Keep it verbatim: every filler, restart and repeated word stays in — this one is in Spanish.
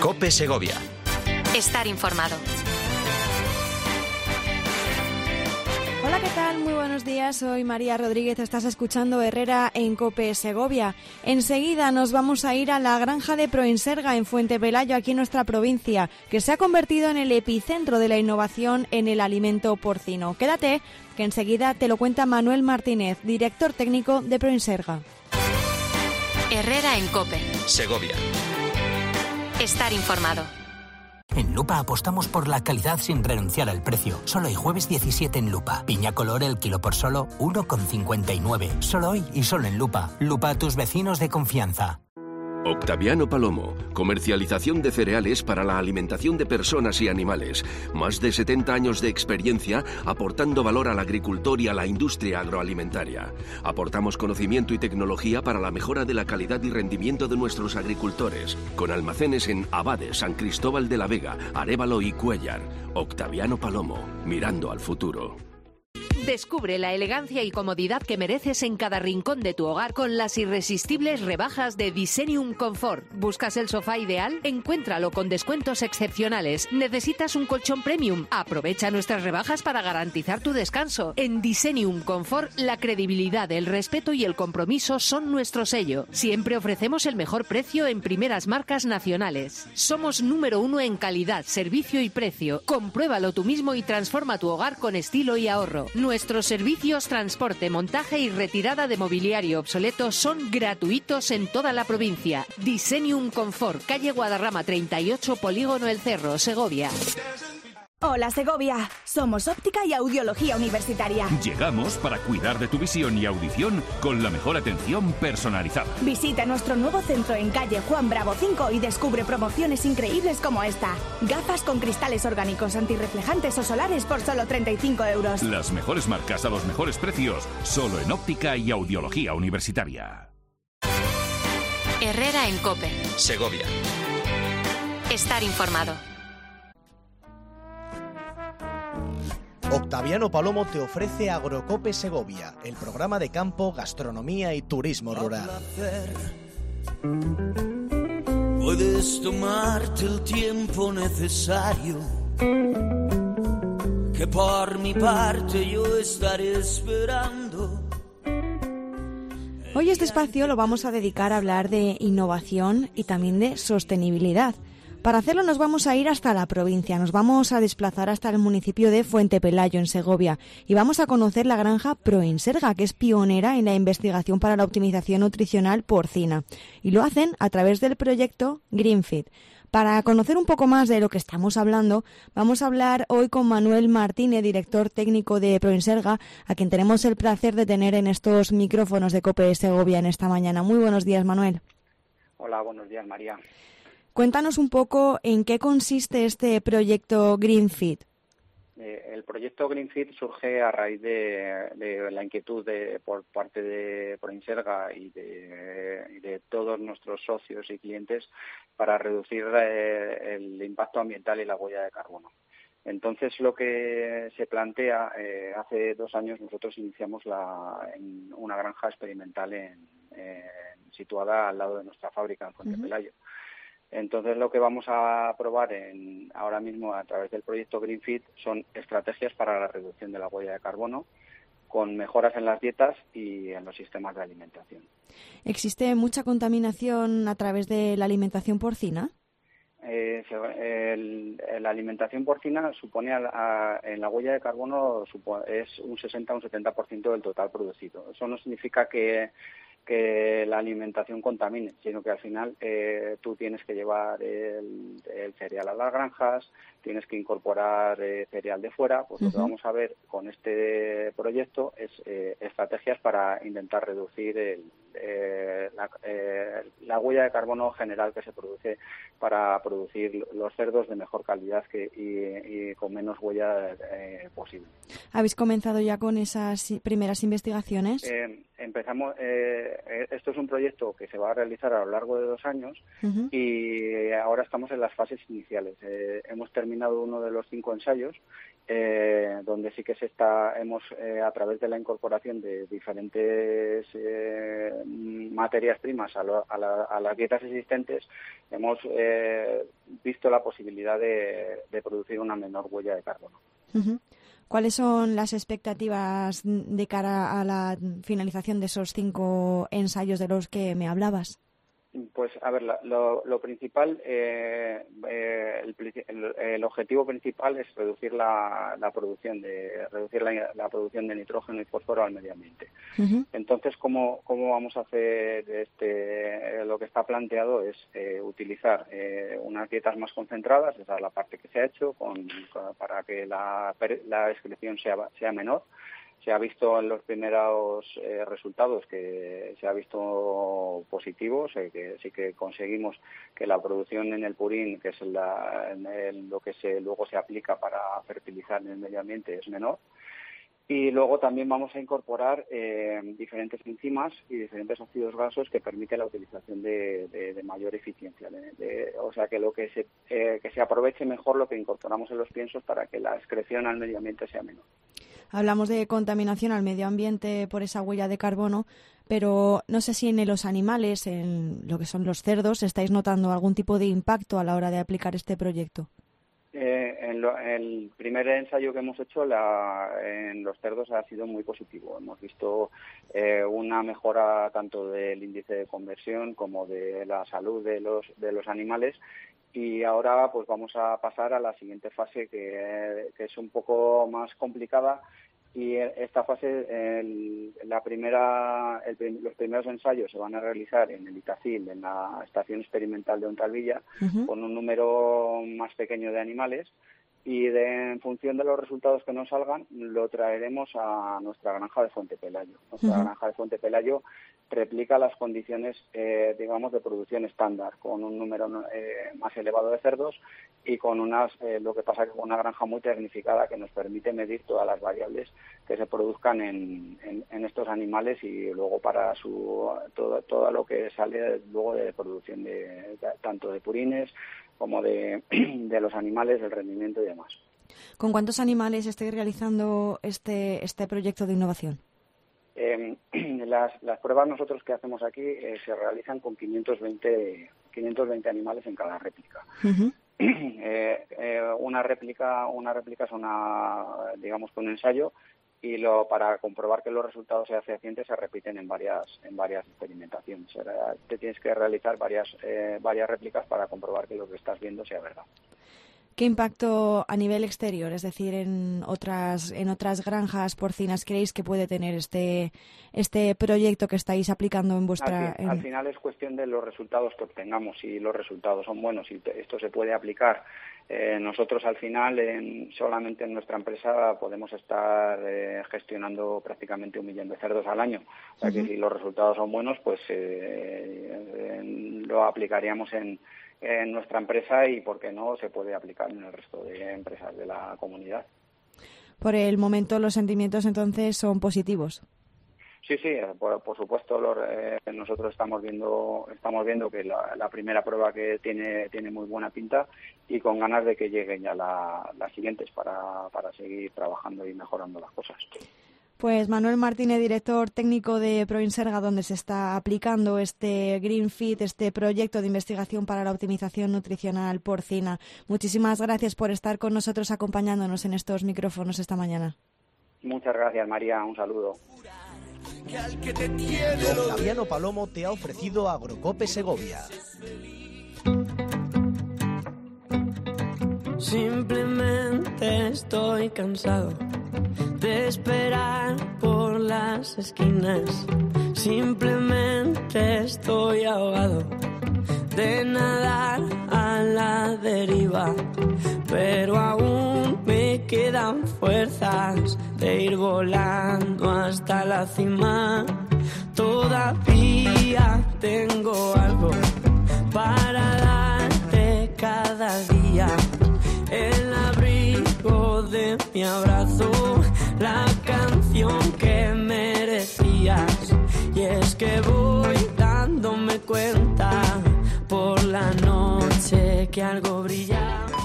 COPE Segovia. Estar informado. Hola, ¿qué tal? Muy buenos días, soy María Rodríguez, estás escuchando Herrera en COPE Segovia. Enseguida nos vamos a ir a la granja de Proenserga en Fuente Pelayo, aquí en nuestra provincia, que se ha convertido en el epicentro de la innovación en el alimento porcino. Quédate, que enseguida te lo cuenta Manuel Martínez, director técnico de Proenserga. Herrera en COPE Segovia. Estar informado. En Lupa apostamos por la calidad sin renunciar al precio. Solo hoy jueves diecisiete en Lupa. Piña color el kilo por solo uno con cincuenta y nueve. Solo hoy y solo en Lupa. Lupa, tus vecinos de confianza. Octaviano Palomo, comercialización de cereales para la alimentación de personas y animales. Más de setenta años de experiencia aportando valor al agricultor y a la industria agroalimentaria. Aportamos conocimiento y tecnología para la mejora de la calidad y rendimiento de nuestros agricultores. Con almacenes en Abade, San Cristóbal de la Vega, Arévalo y Cuéllar. Octaviano Palomo, mirando al futuro. Descubre la elegancia y comodidad que mereces en cada rincón de tu hogar con las irresistibles rebajas de Designium Comfort. ¿Buscas el sofá ideal? Encuéntralo con descuentos excepcionales. ¿Necesitas un colchón premium? Aprovecha nuestras rebajas para garantizar tu descanso. En Designium Comfort, la credibilidad, el respeto y el compromiso son nuestro sello. Siempre ofrecemos el mejor precio en primeras marcas nacionales. Somos número uno en calidad, servicio y precio. Compruébalo tú mismo y transforma tu hogar con estilo y ahorro. Nuestros servicios, transporte, montaje y retirada de mobiliario obsoleto son gratuitos en toda la provincia. Designium Comfort, calle Guadarrama treinta y ocho, Polígono El Cerro, Segovia. Hola Segovia, somos Óptica y Audiología Universitaria. Llegamos para cuidar de tu visión y audición con la mejor atención personalizada. Visita nuestro nuevo centro en calle Juan Bravo cinco y descubre promociones increíbles como esta. Gafas con cristales orgánicos antirreflejantes o solares por solo treinta y cinco euros. Las mejores marcas a los mejores precios, solo en Óptica y Audiología Universitaria. Herrera en COPE Segovia. Estar informado. Octaviano Palomo te ofrece Agrocope Segovia, el programa de campo, gastronomía y turismo rural. Puedes tomarte el tiempo necesario, que por mi parte yo estaré esperando. Hoy este espacio lo vamos a dedicar a hablar de innovación y también de sostenibilidad. Para hacerlo nos vamos a ir hasta la provincia, nos vamos a desplazar hasta el municipio de Fuente Pelayo, en Segovia, y vamos a conocer la granja Proenserga, que es pionera en la investigación para la optimización nutricional porcina, y lo hacen a través del proyecto Greenfeed. Para conocer un poco más de lo que estamos hablando, vamos a hablar hoy con Manuel Martínez, director técnico de Proenserga, a quien tenemos el placer de tener en estos micrófonos de COPE Segovia en esta mañana. Muy buenos días, Manuel. Hola, buenos días, María. Cuéntanos un poco en qué consiste este proyecto Greenfeed. Eh, el proyecto Greenfeed surge a raíz de, de la inquietud de, por parte de Proenserga y de, y de todos nuestros socios y clientes para reducir eh, el impacto ambiental y la huella de carbono. Entonces, lo que se plantea, eh, hace dos años nosotros iniciamos la, en una granja experimental en, en, situada al lado de nuestra fábrica en Fuente uh-huh. Pelayo. Entonces, lo que vamos a probar en, ahora mismo a través del proyecto Greenfeed son estrategias para la reducción de la huella de carbono, con mejoras en las dietas y en los sistemas de alimentación. ¿Existe mucha contaminación a través de la alimentación porcina? Eh, el, la alimentación porcina supone a, a, en la huella de carbono supone, es un sesenta a un setenta por ciento del total producido. Eso no significa que que la alimentación contamine, sino que al final eh, tú tienes que llevar el, el cereal a las granjas, tienes que incorporar eh, cereal de fuera. Pues uh-huh. Lo que vamos a ver con este proyecto es eh, estrategias para intentar reducir el, eh, la, eh, la huella de carbono general que se produce para producir los cerdos de mejor calidad que, y, y con menos huella eh, posible. ¿Habéis comenzado ya con esas primeras investigaciones? Eh, empezamos, eh, esto es un proyecto que se va a realizar a lo largo de dos años uh-huh. y ahora estamos en las fases iniciales. Eh, hemos terminado uno de los cinco ensayos, eh, donde sí que se está, hemos eh, a través de la incorporación de diferentes eh, materias primas a, lo, a, la, a las dietas existentes, hemos eh, visto la posibilidad de, de producir una menor huella de carbono. Uh-huh. ¿Cuáles son las expectativas de cara a la finalización de esos cinco ensayos de los que me hablabas? Pues, a ver, la, lo, lo principal, eh, eh, el, el, el objetivo principal es reducir la, la producción de reducir la, la producción de nitrógeno y fósforo al medio ambiente. Uh-huh. Entonces, ¿cómo, cómo vamos a hacer este? Lo que está planteado es eh, utilizar eh, unas dietas más concentradas, esa es la parte que se ha hecho, con, con, para que la, la excreción sea, sea menor. Se ha visto en los primeros eh, resultados que se ha visto positivos, eh, que sí que conseguimos que la producción en el purín, que es la, en el, lo que se luego se aplica para fertilizar en el medio ambiente, es menor. Y luego también vamos a incorporar eh, diferentes enzimas y diferentes ácidos grasos que permiten la utilización de, de, de mayor eficiencia. De, de, o sea, que lo que se eh, que se aproveche mejor lo que incorporamos en los piensos para que la excreción al medio ambiente sea menor. Hablamos de contaminación al medio ambiente por esa huella de carbono, pero no sé si en los animales, en lo que son los cerdos, estáis notando algún tipo de impacto a la hora de aplicar este proyecto. Eh, en lo, el primer ensayo que hemos hecho la, en los cerdos ha sido muy positivo. Hemos visto eh, una mejora tanto del índice de conversión como de la salud de los de los animales, y ahora pues vamos a pasar a la siguiente fase que, que es un poco más complicada. Y esta fase, el, la primera, el, los primeros ensayos se van a realizar en el Itacil, en la Estación Experimental de Ontalvilla, uh-huh. con un número más pequeño de animales, y de, en función de los resultados que nos salgan, lo traeremos a nuestra granja de Fuente Pelayo. Nuestra uh-huh. granja de Fuente Pelayo replica las condiciones, eh, digamos, de producción estándar, con un número eh, más elevado de cerdos y con unas, eh, lo que pasa que con una granja muy tecnificada que nos permite medir todas las variables que se produzcan en, en, en estos animales, y luego para su todo, todo lo que sale luego de producción de, de tanto de purines como de, de los animales, el rendimiento y demás. ¿Con cuántos animales estáis realizando este este proyecto de innovación? Eh, las, las pruebas nosotros que hacemos aquí eh, se realizan con quinientos veinte animales en cada réplica. Uh-huh. eh, eh, una réplica una réplica es una, digamos, que un ensayo, y lo para comprobar que los resultados sean fehacientes se repiten en varias en varias experimentaciones. Te tienes que realizar varias eh, varias réplicas para comprobar que lo que estás viendo sea verdad. ¿Qué impacto a nivel exterior, es decir, en otras en otras granjas porcinas, creéis que puede tener este este proyecto que estáis aplicando en vuestra... Al, fin, en... al final es cuestión de los resultados que obtengamos. Si los resultados son buenos y esto se puede aplicar, eh, nosotros al final en, solamente en nuestra empresa podemos estar eh, gestionando prácticamente un millón de cerdos al año. O sea, uh-huh. que si los resultados son buenos, pues eh, eh, lo aplicaríamos en en nuestra empresa, y por qué no se puede aplicar en el resto de empresas de la comunidad. Por el momento los sentimientos entonces son positivos. Sí, sí, por, por supuesto. Los, eh, nosotros estamos viendo estamos viendo que la, la primera prueba que tiene tiene muy buena pinta, y con ganas de que lleguen ya la, las siguientes para, para seguir trabajando y mejorando las cosas. Pues Manuel Martínez, director técnico de Proinserga, donde se está aplicando este Green Feed, este proyecto de investigación para la optimización nutricional porcina. Muchísimas gracias por estar con nosotros acompañándonos en estos micrófonos esta mañana. Muchas gracias, María. Un saludo. Don Flaviano Palomo te ha ofrecido Agrocope Segovia. Simplemente estoy cansado de esperar por las esquinas. Simplemente estoy ahogado de nadar a la deriva, pero aún me quedan fuerzas de ir volando hasta la cima. Todavía tengo algo para darte cada día, el abrigo de mi abrazo, la canción que merecías que algo brilla.